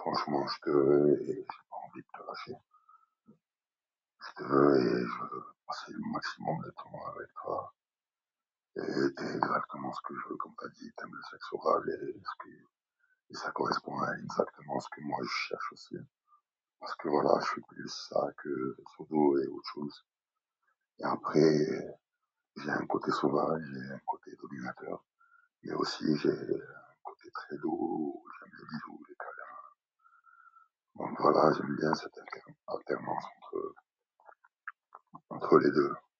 franchement, je te veux et j'ai pas envie de te lâcher. Je te veux et je veux passer le maximum de temps avec toi. Et t'es exactement ce que je veux, comme t'as dit, t'aimes le sexe oral et ça correspond à exactement ce que moi je cherche aussi. Parce que voilà, je suis plus ça que solo et autre chose. Et après, j'ai un côté sauvage, j'ai un côté dominateur, mais aussi j'ai un côté très doux, j'aime les bisous, les câlins. Donc voilà, j'aime bien cette alternance entre les deux.